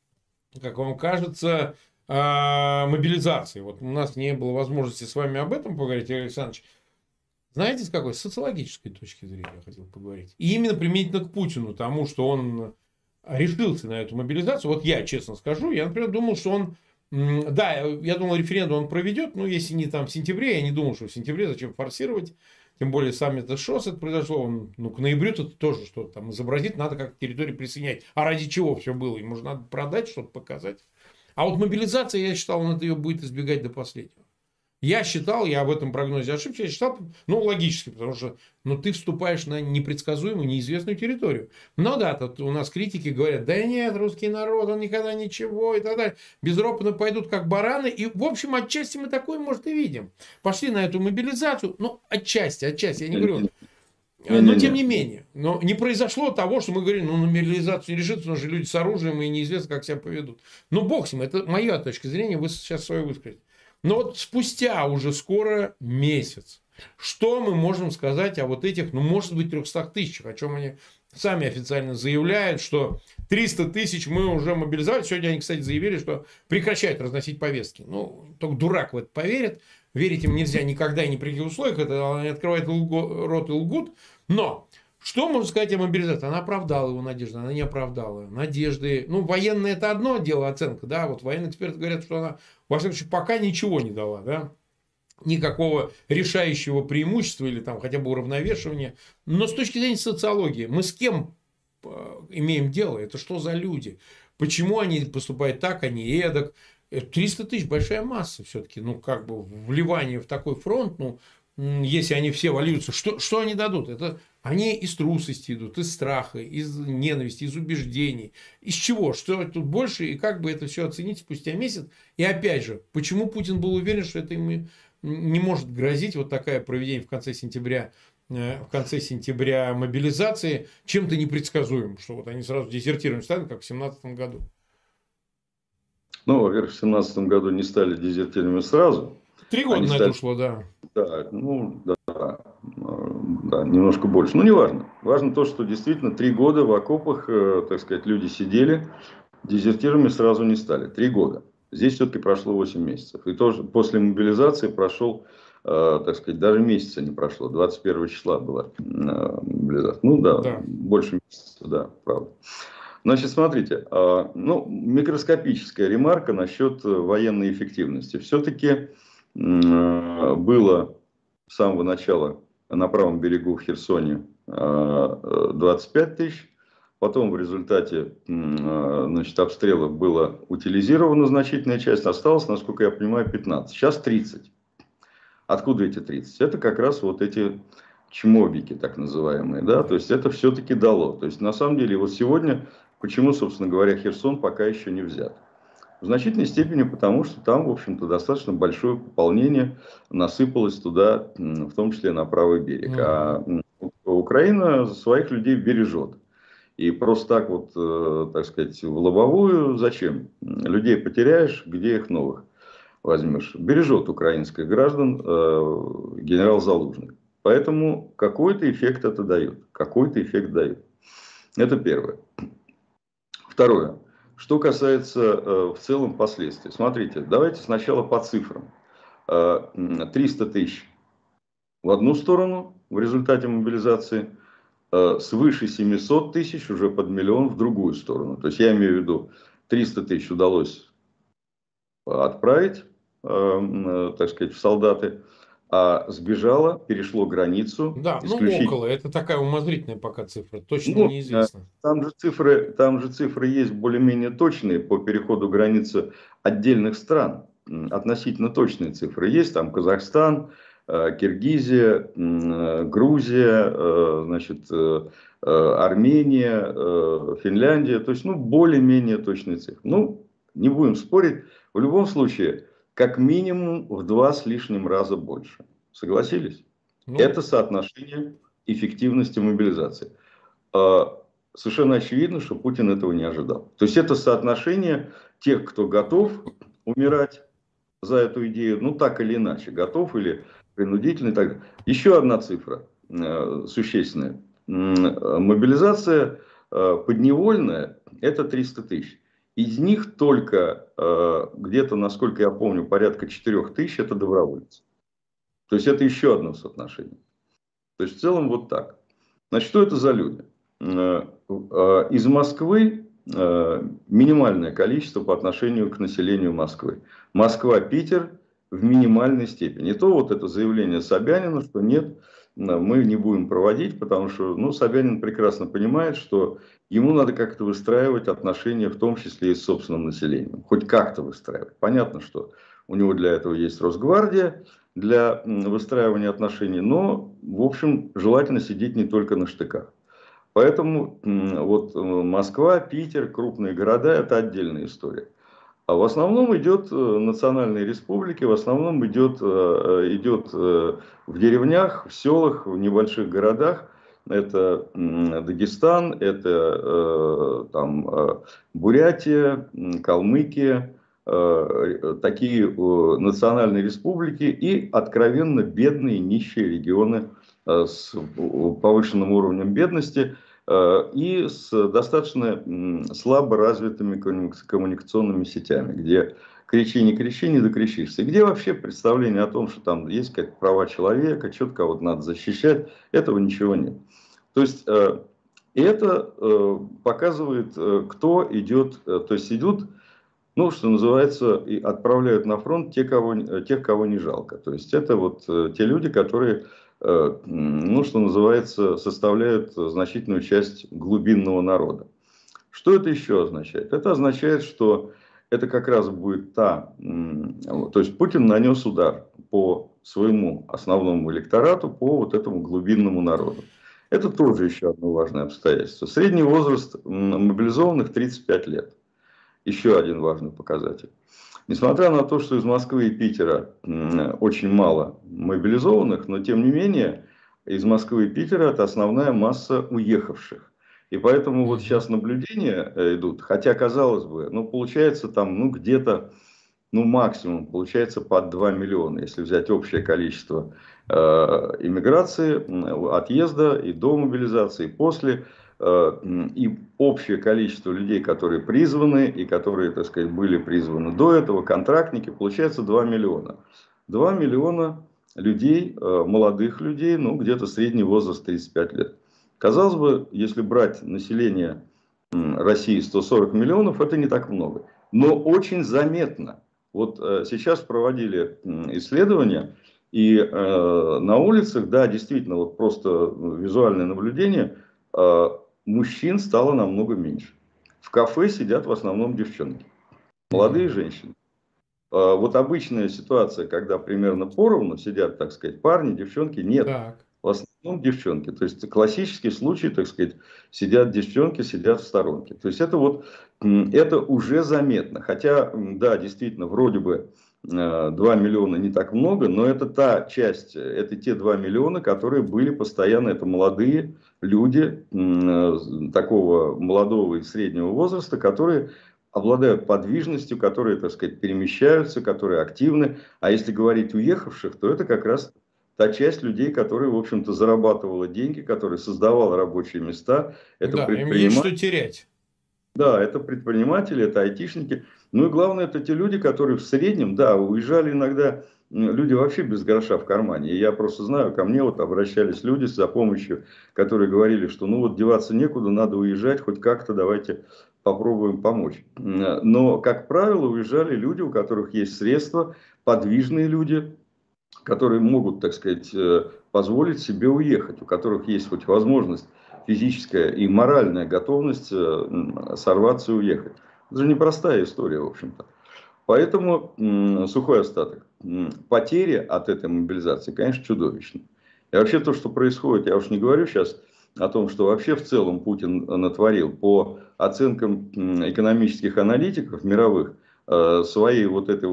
как вам кажется, мобилизации. Вот у нас не было возможности с вами об этом поговорить, Игорь Александрович. Знаете, с какой? С социологической точки зрения я хотел поговорить. И именно применительно к Путину, тому, что он решился на эту мобилизацию. Вот я, честно скажу, я, например, думал, что он... Да, я думал, референдум он проведет, но если не там в сентябре, я не думал, что в сентябре зачем форсировать. Тем более саммит ШОС это произошло. Он, ну, к ноябрю-то тоже что-то там изобразит, надо как территорию присоединять. А ради чего все было? Ему же надо продать, что-то показать. А вот мобилизация, я считал, он ее будет избегать до последнего. Я считал, я в этом прогнозе ошибся, я считал, ну, логически, потому что ты вступаешь на непредсказуемую, неизвестную территорию. Но да, тут у нас критики говорят, да нет, русский народ, он никогда ничего и так далее. Безропотно пойдут как бараны. И, в общем, отчасти мы такое, может, и видим. Пошли на эту мобилизацию, ну, отчасти, я не говорю... Но тем не менее, но не произошло того, что мы говорим, ну на мобилизацию не решится, потому что люди с оружием и неизвестно, как себя поведут. Ну бог с ним, это моя точка зрения, вы сейчас свою высказали. Но вот спустя уже скоро месяц, что мы можем сказать о вот этих, ну может быть 300 тысячах, о чем они сами официально заявляют, что 300 тысяч мы уже мобилизовали. Сегодня они, кстати, заявили, что прекращают разносить повестки. Ну, только дурак в это поверит. Верить им нельзя никогда и ни при каких условиях. Это они открывают рот и лгут. Но что можно сказать о мобилизации? Она оправдала его надежды, она не оправдала надежды. Ну, военное это одно дело, оценка. Да, вот военные эксперты говорят, что она, во всяком случае, пока ничего не дала. Да? Никакого решающего преимущества или там хотя бы уравновешивания. Но с точки зрения социологии, мы с кем имеем дело? Это что за люди? Почему они поступают так, а не эдак? 300 тысяч большая масса все-таки, ну, как бы вливание в такой фронт, ну, если они все вольются, что они дадут? Это они из трусости идут, из страха, из ненависти, из убеждений. Из чего? Что тут больше? И как бы это все оценить спустя месяц? И опять же, почему Путин был уверен, что это ему не может грозить вот такое проведение в конце сентября мобилизации чем-то непредсказуемым, что вот они сразу дезертированием станут, как в 2017 году. Ну, во-первых, в 2017 году не стали дезертирами сразу. 3 года на это ушло, да. Да, ну, да, немножко больше. Ну, не важно. Важно то, что действительно 3 года в окопах, так сказать, люди сидели, дезертирами сразу не стали. 3 года. Здесь все-таки прошло 8 месяцев. И тоже после мобилизации прошел, так сказать, даже месяца не прошло. 21 числа была мобилизация. Ну, да, больше месяца, да, правда. Значит, смотрите, ну, микроскопическая ремарка насчет военной эффективности. Все-таки было с самого начала на правом берегу в Херсоне 25 тысяч. Потом в результате, значит, обстрелов была утилизирована значительная часть. Осталось, насколько я понимаю, 15. Сейчас 30. Откуда эти 30? Это как раз вот эти чмобики, так называемые. Да? То есть это все-таки дало. То есть на самом деле вот сегодня, почему, собственно говоря, Херсон пока еще не взят? В значительной степени потому, что там, в общем-то, достаточно большое пополнение насыпалось туда, в том числе на правый берег. А Украина своих людей бережет. И просто так вот, так сказать, в лобовую зачем? Людей потеряешь, где их новых возьмешь? Бережет украинских граждан генерал Залужный. Поэтому какой-то эффект это дает. Какой-то эффект дает. Это первое. Второе. Что касается в целом последствий. Смотрите, давайте сначала по цифрам. 300 тысяч в одну сторону в результате мобилизации, свыше 700 тысяч уже под миллион в другую сторону. То есть я имею в виду 300 тысяч удалось отправить, так сказать, в солдаты, а сбежало, перешло границу. Да, ну около, это такая умозрительная пока цифра, точно неизвестно. Там же цифры есть более-менее точные по переходу границы отдельных стран. Относительно точные цифры есть, там Казахстан, Киргизия, Грузия, значит, Армения, Финляндия. То есть, ну, более-менее точные цифры. Ну, не будем спорить. В любом случае, как минимум в 2 с лишним раза больше. Согласились? Ну, это соотношение эффективности мобилизации. Совершенно очевидно, что Путин этого не ожидал. То есть, это соотношение тех, кто готов умирать за эту идею, ну, так или иначе, готов или принудительный. Так. Еще одна цифра существенная. Мобилизация подневольная – это 300 тысяч. Из них только где-то, насколько я помню, порядка 4 тысяч – это добровольцы. То есть, это еще одно соотношение. То есть, в целом вот так. Значит, что это за люди? Из Москвы минимальное количество по отношению к населению Москвы. Москва, Питер в минимальной степени. И то вот это заявление Собянина, что нет, мы не будем проводить, потому что, ну, Собянин прекрасно понимает, что ему надо как-то выстраивать отношения, в том числе и с собственным населением. Хоть как-то выстраивать. Понятно, что у него для этого есть Росгвардия, для выстраивания отношений, но, в общем, желательно сидеть не только на штыках. Поэтому вот Москва, Питер, крупные города – это отдельная история. А в основном идет национальные республики, в основном идет в деревнях, в селах, в небольших городах. Это Дагестан, это там Бурятия, Калмыкия, такие национальные республики и откровенно бедные, нищие регионы с повышенным уровнем бедности и с достаточно слабо развитыми коммуникационными сетями, где кричи, не докричишься. И где вообще представление о том, что там есть какие-то права человека, что-то кого-то надо защищать, этого ничего нет. То есть, это показывает, кто идет, то есть идут, ну, что называется, и отправляют на фронт тех, кого не жалко. То есть, это вот те люди, которые, ну, что называется, составляют значительную часть глубинного народа. Что это еще означает? Это означает, что это как раз будет то есть Путин нанес удар по своему основному электорату, по вот этому глубинному народу. Это тоже еще одно важное обстоятельство. Средний возраст мобилизованных 35 лет. Еще один важный показатель. Несмотря на то, что из Москвы и Питера очень мало мобилизованных, но тем не менее из Москвы и Питера это основная масса уехавших. И поэтому вот сейчас наблюдения идут, хотя казалось бы, ну получается там ну где-то ну максимум получается под 2 миллиона, если взять общее количество иммиграции, отъезда и до мобилизации, и после. И общее количество людей, которые призваны и которые, так сказать, были призваны до этого, контрактники, получается 2 миллиона. 2 миллиона людей, молодых людей, ну где-то средний возраст 35 лет. Казалось бы, если брать население России 140 миллионов, это не так много. Но очень заметно. Вот сейчас проводили исследования, и на улицах, да, действительно, вот просто визуальное наблюдение, мужчин стало намного меньше. В кафе сидят в основном девчонки, молодые женщины. Вот обычная ситуация, когда примерно поровну сидят, так сказать, парни, девчонки, нет. Так. В основном девчонки. То есть классический случай, так сказать, сидят девчонки, сидят в сторонке. То есть это вот, это уже заметно. Хотя, да, действительно, вроде бы 2 миллиона не так много, но это та часть, это те 2 миллиона, которые были постоянно, это молодые люди такого молодого и среднего возраста, которые обладают подвижностью, которые, так сказать, перемещаются, которые активны. А если говорить уехавших, то это как раз та часть людей, которая, в общем-то, зарабатывала деньги, которая создавала рабочие места. Это Да, им есть что терять. Да, это предприниматели, это айтишники. Ну и главное, это те люди, которые в среднем, да, уезжали иногда, люди вообще без гроша в кармане. И я просто знаю, ко мне вот обращались люди за помощью, которые говорили, что ну вот деваться некуда, надо уезжать, хоть как-то давайте попробуем помочь. Но, как правило, уезжали люди, у которых есть средства, подвижные люди, которые могут, так сказать, позволить себе уехать, у которых есть хоть возможность физическая и моральная готовность сорваться и уехать. Это же непростая история, в общем-то. Поэтому сухой остаток. Потери от этой мобилизации, конечно, чудовищны. И вообще то, что происходит, я уж не говорю сейчас о том, что вообще в целом Путин натворил. По оценкам экономических аналитиков мировых, своим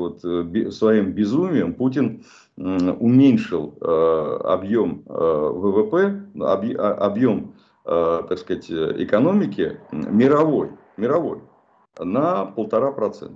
безумием Путин уменьшил объем ВВП, объем, так сказать, экономики мировой на 1,5%.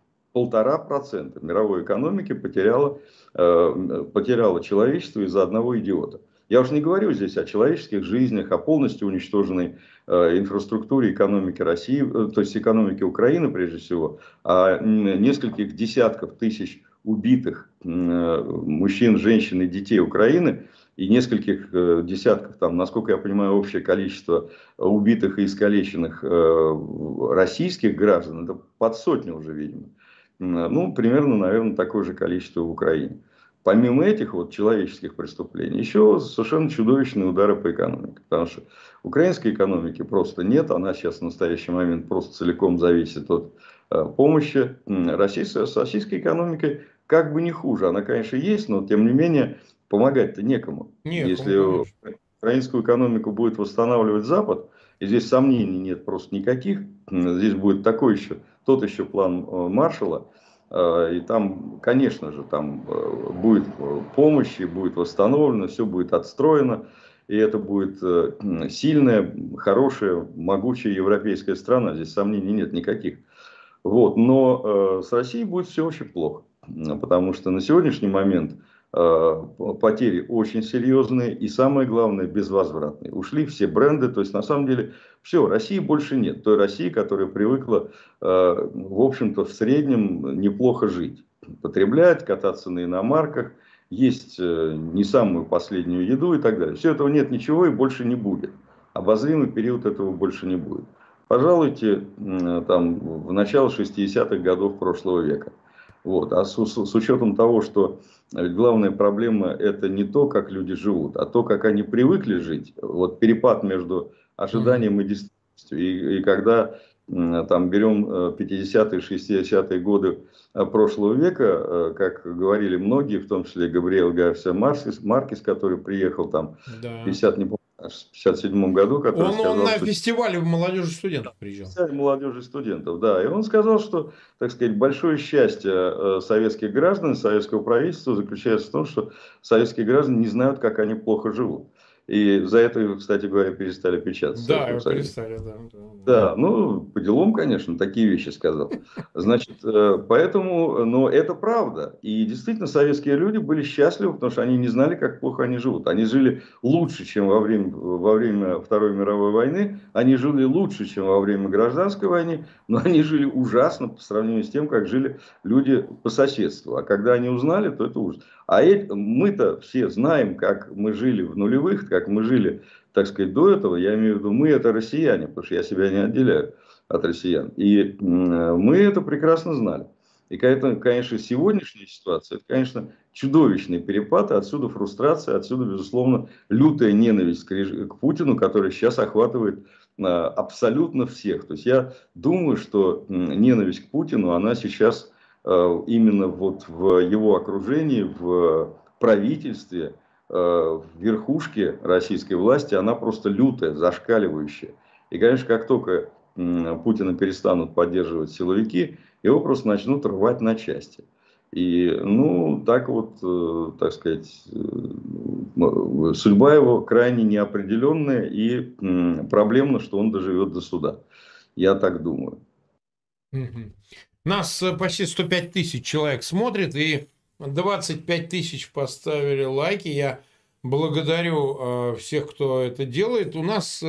1,5% мировой экономики потеряло человечество из-за одного идиота. Я уж не говорю здесь о человеческих жизнях, о полностью уничтоженной инфраструктуре экономики России, то есть экономики Украины прежде всего, о нескольких десятков тысяч убитых мужчин, женщин и детей Украины и нескольких десятков, там, насколько я понимаю, общее количество убитых и искалеченных российских граждан, это под сотню уже, видимо. Ну, примерно, наверное, такое же количество в Украине. Помимо этих вот человеческих преступлений, еще совершенно чудовищные удары по экономике. Потому что украинской экономики просто нет. Она сейчас в настоящий момент просто целиком зависит от помощи. С российской экономикой как бы не хуже. Она, конечно, есть, но тем не менее помогать-то некому. Если украинскую экономику будет восстанавливать Запад, и здесь сомнений нет просто никаких, здесь будет тот еще план Маршалла. И там, конечно же, там будет помощь, и будет восстановлено, все будет отстроено. И это будет сильная, хорошая, могучая европейская страна. Здесь сомнений нет никаких. Вот. Но с Россией будет все очень плохо. Потому что на сегодняшний момент потери очень серьезные. И самое главное, безвозвратные. Ушли все бренды. То есть, на самом деле, все, России больше нет. Той России, которая привыкла, в общем-то, в среднем неплохо жить. Потреблять, кататься на иномарках, есть не самую последнюю еду и так далее. Все этого нет ничего и больше не будет. Обозримый период этого больше не будет. Пожалуйте, там, в начало 60-х годов прошлого века. Вот. А с учетом того, что главная проблема это не то, как люди живут, а то, как они привыкли жить. Вот перепад между ожиданием и действительностью. И когда там берем 50-е, 60-е годы прошлого века, как говорили многие, в том числе Габриэл Гарсия Маркес, который приехал там в Да. 50, не помню, в 57 году, который Он сказал, на что фестивале в молодежи студентов приезжал. молодежи студентов, да, и он сказал, что, так сказать, большое счастье советских граждан, советского правительства заключается в том, что советские граждане не знают, как они плохо живут. И за это, кстати говоря, перестали печатать в Да, Советском его Союзе. перестали, да. Да, ну, по делам, конечно, такие вещи сказал. Значит, поэтому, но это правда. И действительно, советские люди были счастливы, потому что они не знали, как плохо они живут. Они жили лучше, чем во время Второй мировой войны. Они жили лучше, чем во время Гражданской войны. Но они жили ужасно по сравнению с тем, как жили люди по соседству. А когда они узнали, то это ужас. А мы-то все знаем, как мы жили в нулевых, как мы жили, так сказать, до этого. Я имею в виду, мы это россияне, потому что я себя не отделяю от россиян. И мы это прекрасно знали. И, конечно, сегодняшняя ситуация, это, конечно, чудовищный перепад, отсюда фрустрация, отсюда, безусловно, лютая ненависть к Путину, которая сейчас охватывает абсолютно всех. То есть я думаю, что ненависть к Путину, она сейчас именно вот в его окружении, в правительстве, в верхушке российской власти, она просто лютая, зашкаливающая. И, конечно, как только Путина перестанут поддерживать силовики, его просто начнут рвать на части. И, ну, так вот, так сказать, судьба его крайне неопределенная, и проблемно, что он доживет до суда. Я так думаю. Нас почти 105 тысяч человек смотрит, и 25 тысяч поставили лайки. Я благодарю всех, кто это делает. У нас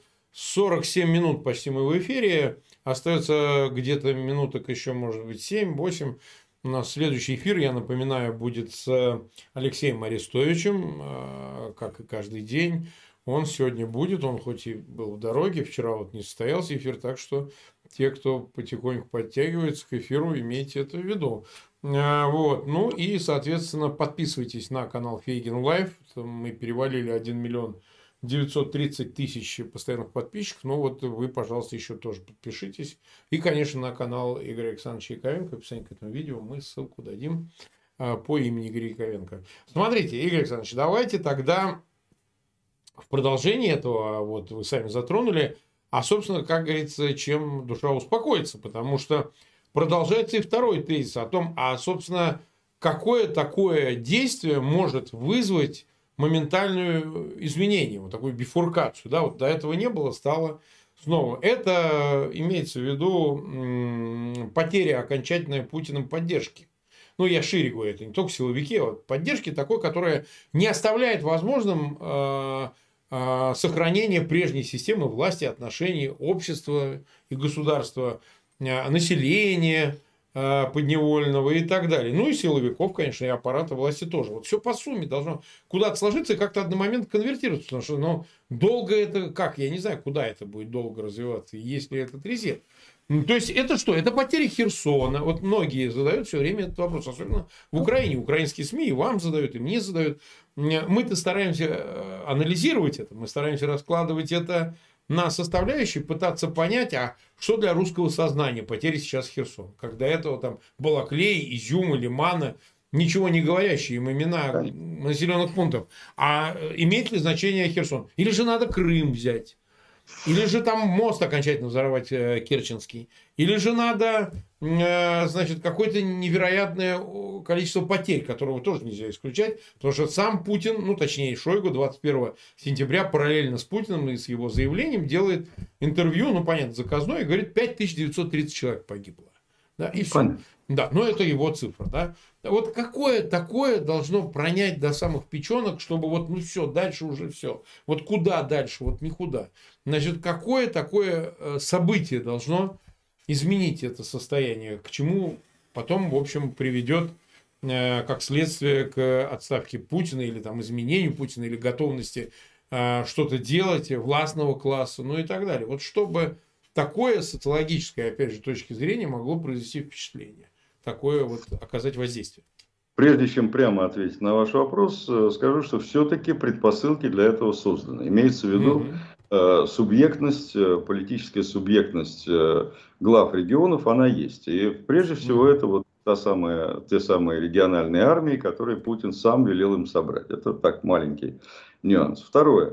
47 минут почти мы в эфире. Остается где-то минуток еще, может быть, 7-8. У нас следующий эфир, я напоминаю, будет с Алексеем Арестовичем, как и каждый день. Он сегодня будет, он хоть и был в дороге, вчера вот не состоялся эфир, так что те, кто потихоньку подтягивается к эфиру, имейте это в виду. Вот. Ну и, соответственно, подписывайтесь на канал Фейгин Лайв. Мы перевалили 1 миллион 930 тысяч постоянных подписчиков. Ну вот вы, пожалуйста, еще тоже подпишитесь. И, конечно, на канал Игоря Александровича Яковенко. В описании к этому видео мы ссылку дадим по имени Игоря Яковенко. Смотрите, Игорь Александрович, давайте тогда в продолжении этого, вот вы сами затронули, а, собственно, как говорится, чем душа успокоится, потому что продолжается и второй тезис о том, а, собственно, какое такое действие может вызвать моментальное изменение, вот такую бифуркацию, да, вот до этого не было, стало снова. Это имеется в виду потеря окончательной Путиным поддержки. Ну, я шире говорю, это не только силовики, а вот поддержки такой, которая не оставляет возможным сохранение прежней системы власти, отношений общества и государства, населения подневольного и так далее. Ну и силовиков, конечно, и аппарата власти тоже. Вот все по сумме должно куда-то сложиться и как-то одномоментно конвертироваться. Потому что ну, долго это как? Я не знаю, куда это будет долго развиваться, есть ли этот резерв. То есть это что? Это потеря Херсона. Вот многие задают все время этот вопрос, особенно в Украине. Украинские СМИ и вам задают, и мне задают. Мы-то стараемся анализировать это, мы стараемся раскладывать это на составляющие, пытаться понять, а что для русского сознания потеря сейчас Херсон. Как до этого там Балаклей, Изюм, Лимана, ничего не говорящие им имена населенных пунктов. А имеет ли значение Херсон? Или же надо Крым взять? Или же там мост окончательно взорвать Керченский. Или же надо, значит, какое-то невероятное количество потерь, которого тоже нельзя исключать. Потому что сам Путин, ну точнее Шойгу 21 сентября параллельно с Путиным и с его заявлением делает интервью, ну понятно, заказное, и говорит, 5930 человек погибло. Да, и все. Да, но это его цифра. Да? Вот какое такое должно пронять до самых печенок, чтобы вот, ну все, дальше уже все. Вот куда дальше? Вот никуда. Значит, какое такое событие должно изменить это состояние, к чему потом, в общем, приведет как следствие к отставке Путина или там изменению Путина или готовности что-то делать властного класса, ну и так далее. Вот чтобы такое социологическое, опять же, точки зрения могло произвести впечатление. Такое вот оказать воздействие. Прежде чем прямо ответить на ваш вопрос, скажу, что все-таки предпосылки для этого созданы. Имеется в виду, субъектность, политическая субъектность глав регионов, она есть. И прежде всего это вот те самые региональные армии, которые Путин сам велел им собрать. Это так маленький нюанс. Второе.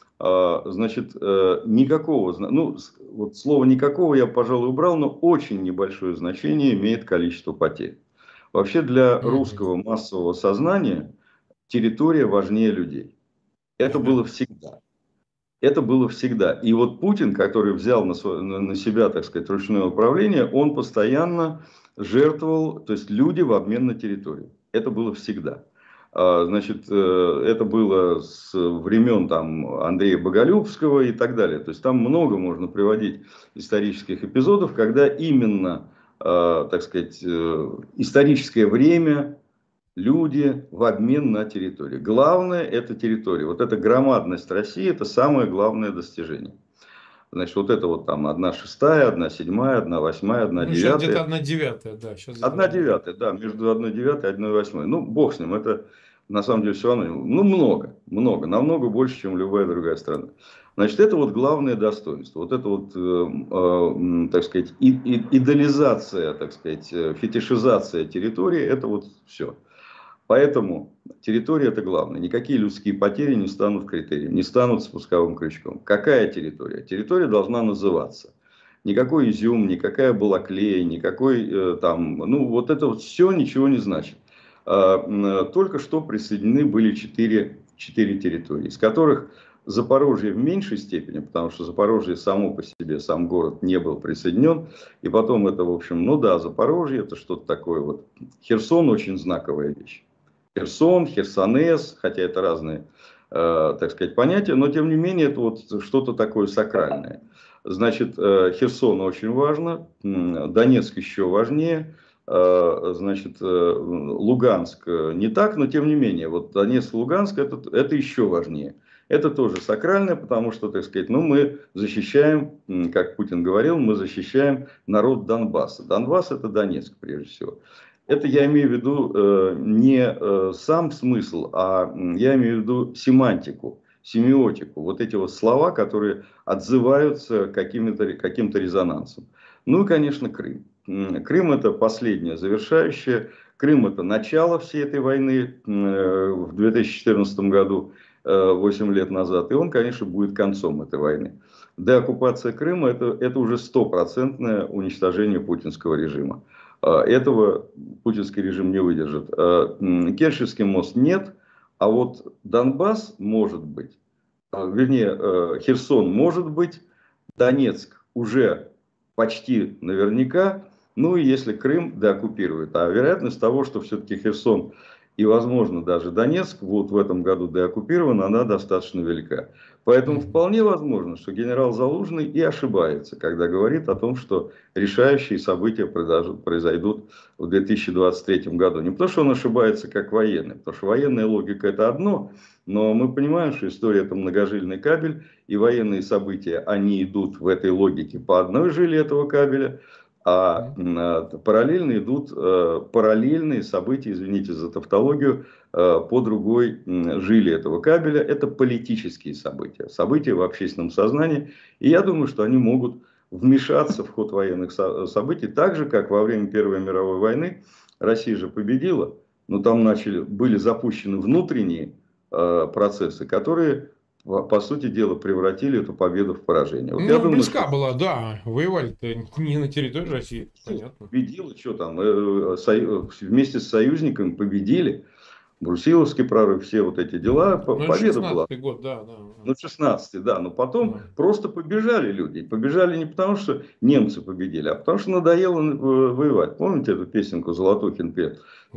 Значит, никакого, ну, вот слово никакого я, пожалуй, убрал, но очень небольшое значение имеет количество потерь. Вообще для русского массового сознания территория важнее людей. Это было всегда. Это было всегда. И вот Путин, который взял на себя, так сказать, ручное управление, он постоянно жертвовал, то есть люди в обмен на территорию. Это было всегда. Значит, это было с времен там, Андрея Боголюбского и так далее. То есть там много можно приводить исторических эпизодов, когда именно, так сказать, историческое время, люди в обмен на территорию. Главное это территория. Вот эта громадность России, это самое главное достижение. Значит, вот это вот там 1/6, 1/7, 1/8, 1/9. Ну, сейчас где-то 1/9, да. Сейчас 1/9, да, между 1/9 и 1/8. Ну, бог с ним, это на самом деле все равно, ну, много, намного больше, чем любая другая страна. Значит, это вот главное достоинство. Вот это вот, так сказать, идеализация, так сказать, фетишизация территории, это вот все. Поэтому территория это главное. Никакие людские потери не станут критерием, не станут спусковым крючком. Какая территория? Территория должна называться. Никакой Изюм, никакая Балаклея, никакой там, ну вот это вот все ничего не значит. Только что присоединены были 4 территории, из которых Запорожье в меньшей степени, потому что Запорожье само по себе, сам город не был присоединен. И потом это, в общем, ну да, Запорожье это что-то такое вот. Херсон очень знаковая вещь. Херсон, Херсонес, хотя это разные, так сказать, понятия, но тем не менее это вот что-то такое сакральное. Значит, Херсон очень важно, Донецк еще важнее, значит, Луганск не так, но тем не менее, вот Донецк, Луганск это еще важнее. Это тоже сакральное, потому что, так сказать, ну, мы защищаем, как Путин говорил, мы защищаем народ Донбасса. Донбасс это Донецк прежде всего. Это я имею в виду не сам смысл, а я имею в виду семантику, семиотику. Вот эти вот слова, которые отзываются каким-то резонансом. Ну и, конечно, Крым. Крым это последнее завершающее. Крым это начало всей этой войны в 2014 году, 8 лет назад. И он, конечно, будет концом этой войны. Деоккупация Крыма это уже стопроцентное уничтожение путинского режима. Этого путинский режим не выдержит. Керченский мост нет, а вот Донбасс может быть, вернее, Херсон может быть, Донецк уже почти наверняка, ну и если Крым деоккупирует. А вероятность того, что все-таки Херсон и, возможно, даже Донецк будут в этом году деоккупированы, она достаточно велика. Поэтому вполне возможно, что генерал Залужный и ошибается, когда говорит о том, что решающие события произойдут в 2023 году. Не потому, что он ошибается как военный, потому что военная логика это одно, но мы понимаем, что история это многожильный кабель, и военные события, они идут в этой логике по одной жиле этого кабеля, а параллельно идут параллельные события, извините за тавтологию, по другой жиле этого кабеля. Это политические события, события в общественном сознании. И я думаю, что они могут вмешаться в ход военных событий, так же, как во время Первой мировой войны. Россия же победила, но там были запущены внутренние процессы, которые, по сути дела, превратили эту победу в поражение. Вот ну, я думаю, близка что... была, да. Воевали-то не на территории России, понятно. Победила, что там, вместе с союзниками победили. Брусиловский прорыв, все вот эти дела, победа была. 16-й год, да. Ну, 16-й, да, но потом просто побежали люди. Побежали не потому, что немцы победили, а потому, что надоело воевать. Помните эту песенку Золотухин пел?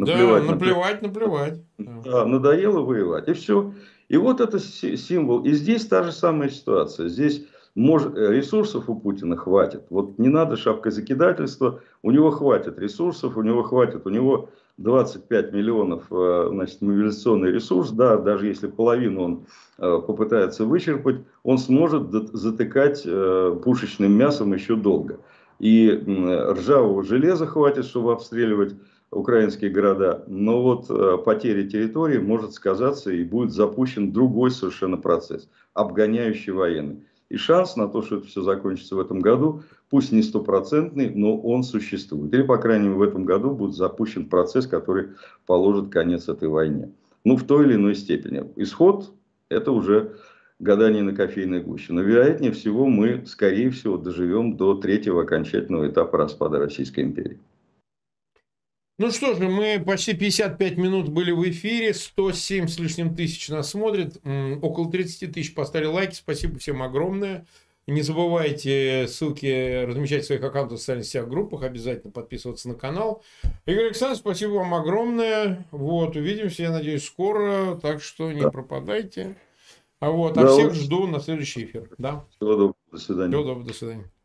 Наплевать. Да, надоело воевать, и все. И вот это символ. И здесь та же самая ситуация. Здесь ресурсов у Путина хватит. Вот не надо шапкозакидательства. У него хватит ресурсов, у него 25 миллионов, значит, мобилизационный ресурс, да, даже если половину он попытается вычерпать, он сможет затыкать пушечным мясом еще долго. И ржавого железа хватит, чтобы обстреливать украинские города, но вот потеря территории может сказаться и будет запущен другой совершенно процесс, обгоняющий военный. И шанс на то, что это все закончится в этом году, пусть не стопроцентный, но он существует. Или, по крайней мере, в этом году будет запущен процесс, который положит конец этой войне. Ну, в той или иной степени. Исход – это уже гадание на кофейной гуще. Но, вероятнее всего, мы, скорее всего, доживем до третьего окончательного этапа распада Российской империи. Ну что же, мы почти 55 минут были в эфире, 107 с лишним тысяч нас смотрит, около 30 тысяч поставили лайки, спасибо всем огромное. Не забывайте ссылки размещать в своих аккаунтах в социальных сетях, группах, обязательно подписываться на канал. Игорь Александрович, спасибо вам огромное. Вот, увидимся, я надеюсь, скоро, так что не пропадайте. А всех жду на следующий эфир. Да. Всего доброго, до свидания. Всего доброго, до свидания.